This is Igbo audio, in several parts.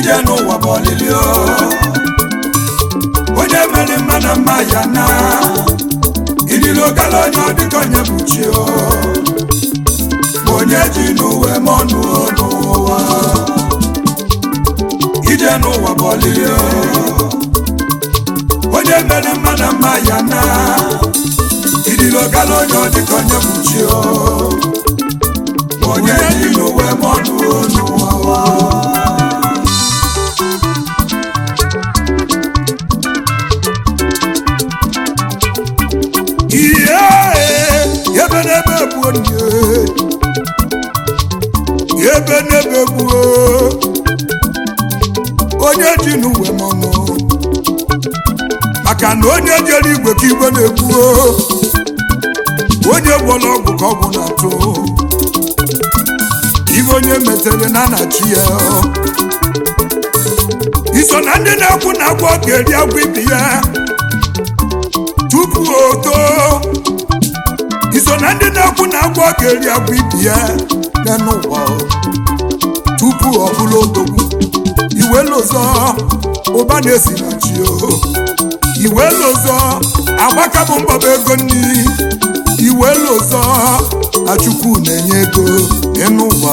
ije n'ụwa bụ ọlịlị onye mere mmadụ mma ya na idilo gala onye ọdịka onye bụ chi onye ji n'uwe ma ọnụ n'ụwa ije n'ụwa bụ ọlịlị onye mere mmadụ mma ya na idilo gala onye ọdịka onye bụ chi onye ji n'uwe ma ọnụ n'ụwa ebe n'ebe gbuo onye ji n'uwe mọnụ maka na onye jere igwe ka igwe na-egbuo onye gwọrọ ọgwụ ka ọgwụ na-atụ ibe onye metere na anachi ya iso na ndị na-ekwu na agwọ ga-eri agwọ ibi ya tupu o too iso na ndị na-ekwu na agwọ ga-eri agwọ ibi ya n'ụwa tupu ọ bụla odogwu iwe lozọ ụba na-esi na chi iwe lozọ agbaka bụ mbọba ego nni iwe lozọ na Chukwu na-enye ego n'ụwa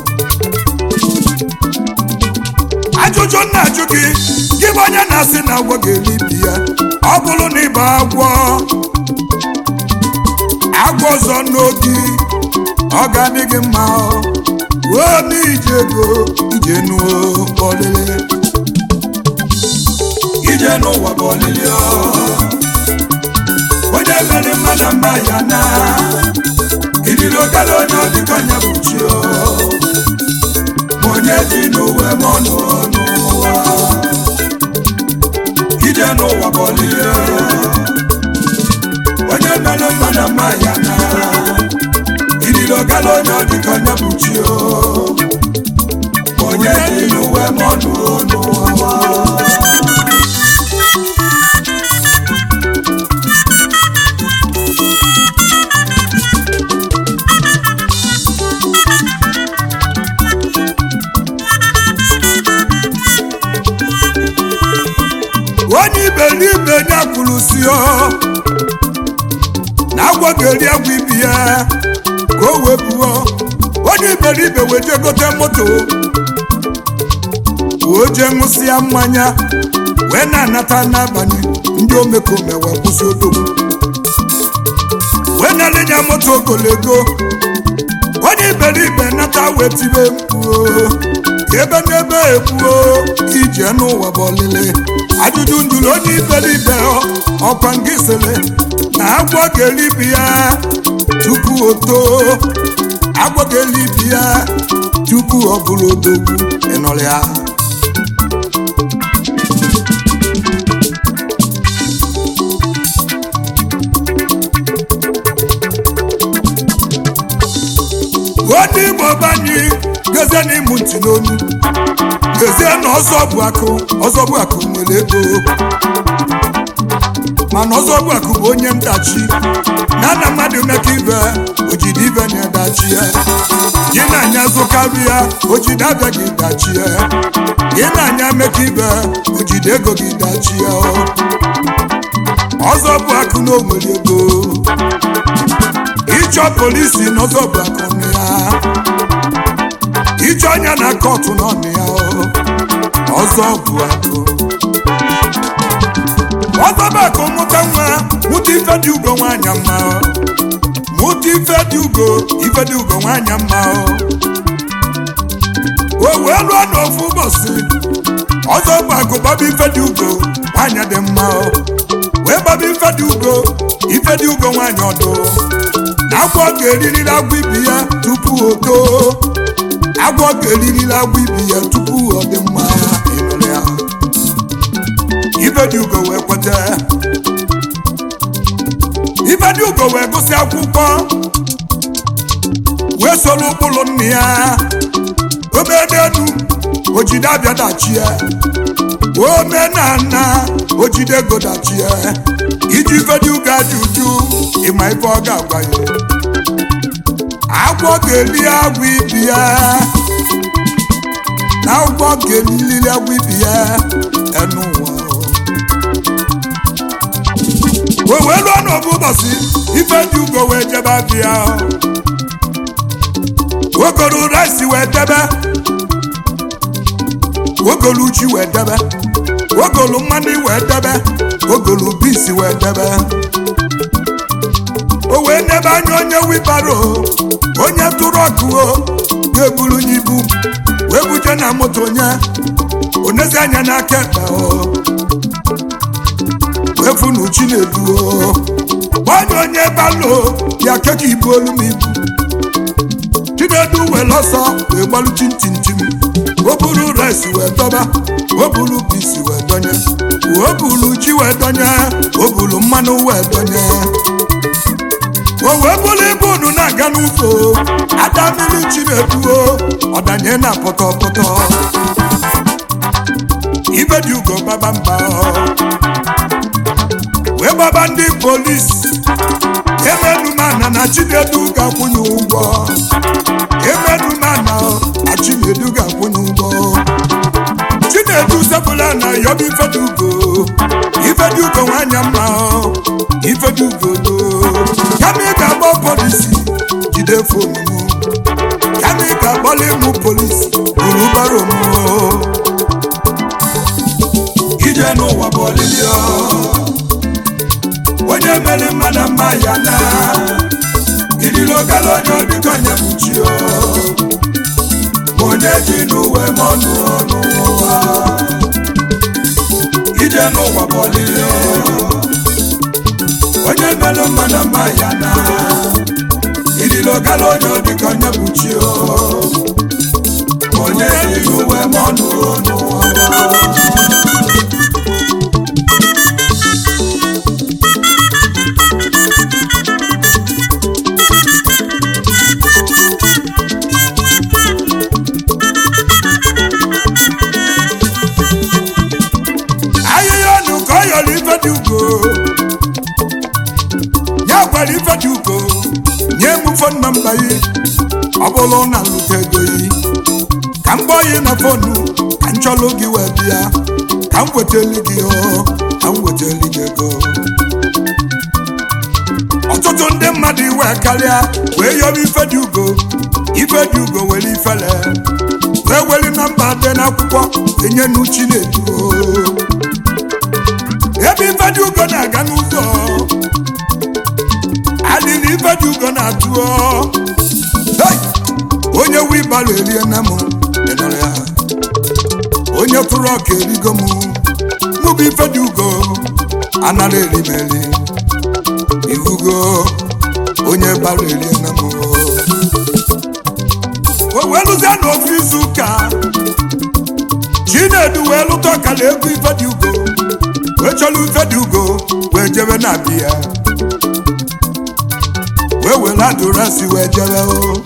ajụjụ na-ajụ gị gị bụ onye na-asị na agwọ ga-eri ibi ya ọ bụrụ na ịba agwọ ọzọ n'obi ọ ga-adị gị mma obi ije ego ije n'ọlịlị ije n'ụwa bụ ọlịlị onye mere mmadụ mma ya na idilo gala onye ọdịka onye bụ chi onye dị n'uwe ma ọnụ n'ụwa ije n'ụwa bụ ọlịlị onye mere mmadụ mma ya na idilo gala onye ọdịka onye bụ chi onye dị n'uwe ma ọnụ n'ụwa onye iberibe ya kwuru si na agwọ ga-eri agwọ ibi ya ka o wepụọ onye iberibe weje gote moto wee jee ṅụsịa mmanya wee na-anata n'abalị ndị omekome wee kwụsị odogwu wee na-alịnya moto ogologo onye iberibe nata wee tibe mkpu ebe n'ebe ekpuo ije n'ụwa bụ ọlịlị ajụjụ njụrụ onye iberibe ọkwa ngị sịrị na agwọ ga-eri ibi ya tupu o too agwọ ga-eri ibi ya tupu ọ bụrụ odogwu ịnọrọ ya onye Igbo banye gezie n'ịmụ ntị n'onu gezie na ọzọ bụ akụ nwere ego mana ọzọ bụ akụ bụ onye ntachi na mmadụ meka ibe ojide ibe na-edachi ya gị na-anya zụkarịa ojide abịa gị dachi ya gị na-anya meka ibe ojide ego gị dachi ya ọzọ bụ akụ na o nwere ego ịchọ polisi na ọzọ bụ akụ na ya ịchọ ọnya na kọtụ n'ọnụ ya ọzọ bụ akụ mụta nwa mụta ife dị ugo nwanyị mma mụta ife dị ugo nwanyị mma o wee lụọ n'ofu ụbọchị ọzọ bụ akụ gbaba ife dị ugo nwanyị dị mma wee gbaba ife dị ugo nwanyị ọdụ na agwọ ga-eririri agwọ ibi ya tupu o too agwọ ga-eririri agwọ ibi ya tupu ọ dị mma ịnụrụ ya Ifediugo wee kweta Ifediugo wee gụsị akwụkwọ wee soro ụkpụrụ nne ya omenelu ojide abịa dachi ya omenana ojide ego dachi ya iji Ifediugo ajụjụ ịma ife ọ ga-agwa ya agwọ ga-eri agwọ ibi ya na agwọ ga-elili agwa ibi ya enu ụwa wee lụọ n'obu ụbọchị Ifediugo wee jebe abịa ogolu rice wee debe ogolu ji wee debe ogolu mmanụ wee debe ogolu bisi wee debe o wee nebe anya onye wibaro onye tụrụ ọkụ ga-eburu n'ibu wee buje na moto onezi anya n'aka ekpe wee funu Chinedu gbanye onye balo ya keka ibu olu m ibu Chinedu wee lọsọ wee gbalụ chintintim o buru rice wee dọba o buru bisi wee donye o buru ji wee donye o buru mmanụ wee donye o wee bụrụ ibu unu na-aga n'ụzọ ada mmiri Chinedu ọdanye na pọtọpọtọ Ifediugo baba mba wee gbaba ndị polisi emenumana na Chinedu ga-akwụnye ụgwọ emenumana na Chinedu ga-akwụnye ụgwọ Chinedu sepụla na yọbụ Ifediugo nwanyị mma Ifediugo kama ị ga-agba polisi jide fonu m kama ị ga-agbalị mụ polisi buru baro m ije n'ụwa bụ olili onye mere mmadụ mma ya na ililogala onye ọdịka onye kpuchi onye ji n'uwe ma ọnụ n'ụwa ije n'ụwa bụ olili onye mere mmadụ mma ya na ililogala onye ọdịka onye kpuchi onye ji n'uwe ma ọnụ n'ụwa Ifediugo nye m fon nọmba yi ọ bụrụ na lụta ego yi ka m gbọọ yi na fonu ka m chọlụ gị wee bịa ka m weteli gị ka m weteli gị ego ọtụtụ ndị mmadụ iwe karịa wee yọrọ Ifediugo were ifele wee weli nọmba dị n'akwụkwọ enye nu Chinedu ebe Ifediugo na-aga n'ụzọ alili Ifediugo na-atụ onye wibalo erie na m enọrọ ya onye tụrụ ọka erigo m mụ bụ Ifediugo anara erimeri ihugo onye balo erie na m o wee lụzie n'ofu izu ụka Chinedu wee lụta ọkala ego Ifediugo wee chọrọ Ifediugo wee jebe na biya wee were adụrasị wee jebe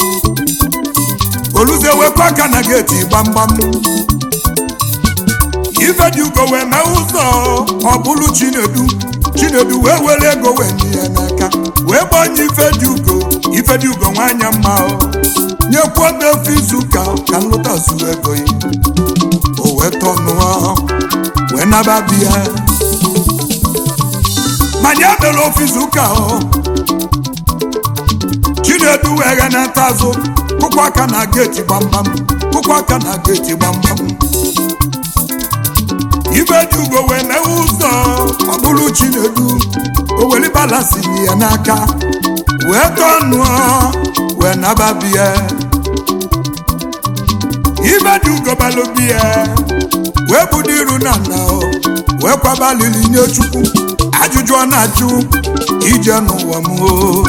oluze wekwa aka na geti gbamgbam Ifediugo wee mee ụzọ ọ bụrụ Chinedu wee were ego wee nye ya n'aka wee gbanye Ifediugo nwanyị mma nyekwuo n'ofe izu ka nlụta zuru ego yi o wee tọnụọ wee naba biya manya mere ofe izu ka Chinedu wee gha na-ata azụ kụkwa aka na geti gbamgbam Ifediugo wee mee ụzọ ọ bụrụ Chinedu o weli balansi ya n'aka wee tọnụọ wee naba biya Ifediugo balụ biya wee budo iru na nna wee kwabalili nye Chukwu ajụjụ ọ na-ajụ ije n'ụwa m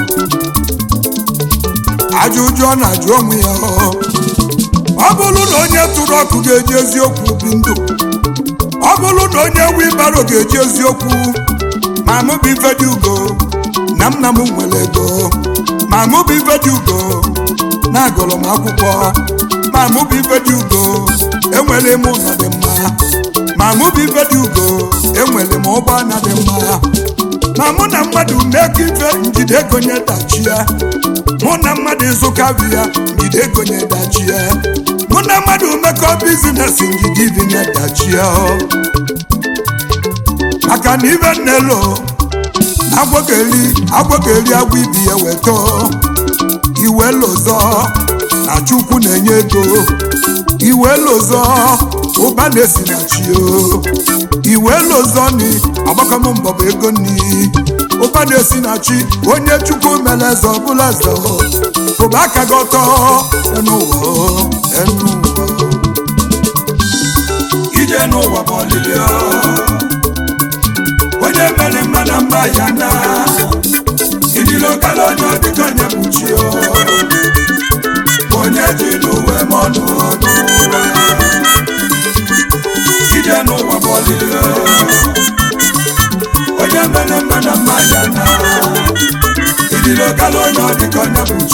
ajụjụ ọ na-ajụ onwe ya ọ bụrụ na onye tụrụ ọkụ ga-eji eziokwu bi ndụ ọ bụrụ na onye wibaro ga-eji eziokwu ma mụ bụ Ifediugo na nna m nwere ego ma mụ bụ Ifediugo na agụrụ m akwụkwọ ma mụ bụ Ifediugo enwere m ụzọ dị mma ma mụ bụ Ifediugo enwere m ụgbọala dị mma ma mụ na mmadụ mmekọ ife njide ego nye dachie mụ na mmadụ ịzụka biya njide ego nye dachie mụ mụ na mmadụ mekọ bizines ngigi vinye dachie maka na ibe nnelo na agwọkeli agwọ ibi ya weto iwe lozọ na Chukwu na-enye ego iwe lozọ ụba na-esi na chi iwe lozọ ni agbakọm mbọbụ ego ni ụba na-esi na chi onye Chukwu mere eze ọbụla eze ụba aka gị ọtọ n'ụwa ije n'ụwa bụ ọlịlị onye mere mmadụ mma ya na idilokala onye ọdịka onye kpuchi onye ji n'uwe mọnụ n'ụwa ije n'ụwa bụ ọlịlị onye mere mmadụ mma ya na idilokala onye ọdịka onye kpuchi